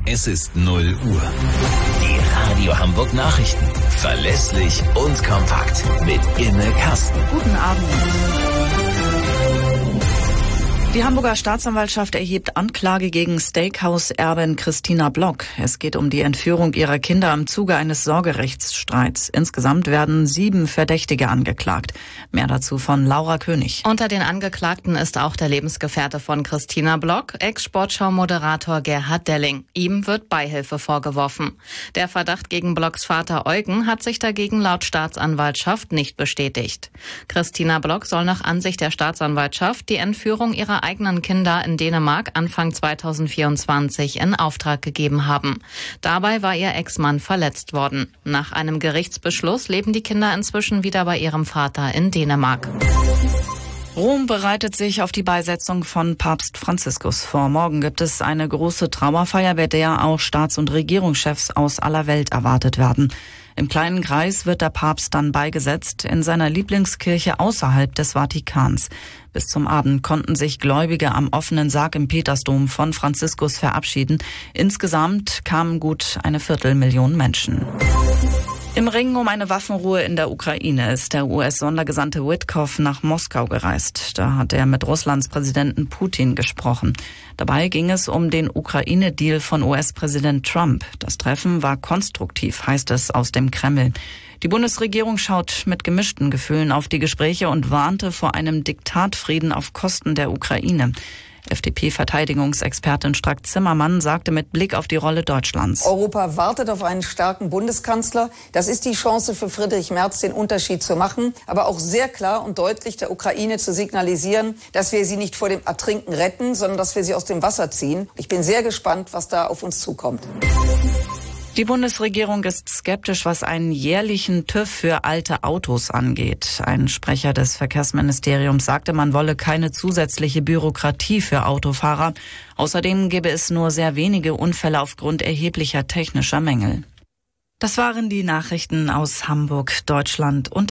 Es ist 0 Uhr. Die Radio Hamburg Nachrichten. Verlässlich und kompakt. Mit Inne Karsten. Guten Abend. Die Hamburger Staatsanwaltschaft erhebt Anklage gegen Steakhouse-Erbin Christina Block. Es geht um die Entführung ihrer Kinder im Zuge eines Sorgerechtsstreits. Insgesamt werden 7 Verdächtige angeklagt. Mehr dazu von Laura König. Unter den Angeklagten ist auch der Lebensgefährte von Christina Block, Ex-Sportschau-Moderator Gerhard Delling. Ihm wird Beihilfe vorgeworfen. Der Verdacht gegen Blocks Vater Eugen hat sich dagegen laut Staatsanwaltschaft nicht bestätigt. Christina Block soll nach Ansicht der Staatsanwaltschaft die Entführung ihrer eigenen Kinder in Dänemark Anfang 2024 in Auftrag gegeben haben. Dabei war ihr Ex-Mann verletzt worden. Nach einem Gerichtsbeschluss leben die Kinder inzwischen wieder bei ihrem Vater in Dänemark. Rom bereitet sich auf die Beisetzung von Papst Franziskus vor. Morgen gibt es eine große Trauerfeier, bei der auch Staats- und Regierungschefs aus aller Welt erwartet werden. Im kleinen Kreis wird der Papst dann beigesetzt in seiner Lieblingskirche außerhalb des Vatikans. Bis zum Abend konnten sich Gläubige am offenen Sarg im Petersdom von Franziskus verabschieden. Insgesamt kamen gut 250.000 Menschen. Im Ringen um eine Waffenruhe in der Ukraine ist der US-Sondergesandte Witkoff nach Moskau gereist. Da hat er mit Russlands Präsidenten Putin gesprochen. Dabei ging es um den Ukraine-Deal von US-Präsident Trump. Das Treffen war konstruktiv, heißt es aus dem Kreml. Die Bundesregierung schaut mit gemischten Gefühlen auf die Gespräche und warnte vor einem Diktatfrieden auf Kosten der Ukraine. FDP-Verteidigungsexpertin Strack-Zimmermann sagte mit Blick auf die Rolle Deutschlands: Europa wartet auf einen starken Bundeskanzler. Das ist die Chance für Friedrich Merz, den Unterschied zu machen, aber auch sehr klar und deutlich der Ukraine zu signalisieren, dass wir sie nicht vor dem Ertrinken retten, sondern dass wir sie aus dem Wasser ziehen. Ich bin sehr gespannt, was da auf uns zukommt. Die Bundesregierung ist skeptisch, was einen jährlichen TÜV für alte Autos angeht. Ein Sprecher des Verkehrsministeriums sagte, man wolle keine zusätzliche Bürokratie für Autofahrer. Außerdem gäbe es nur sehr wenige Unfälle aufgrund erheblicher technischer Mängel. Das waren die Nachrichten aus Hamburg, Deutschland und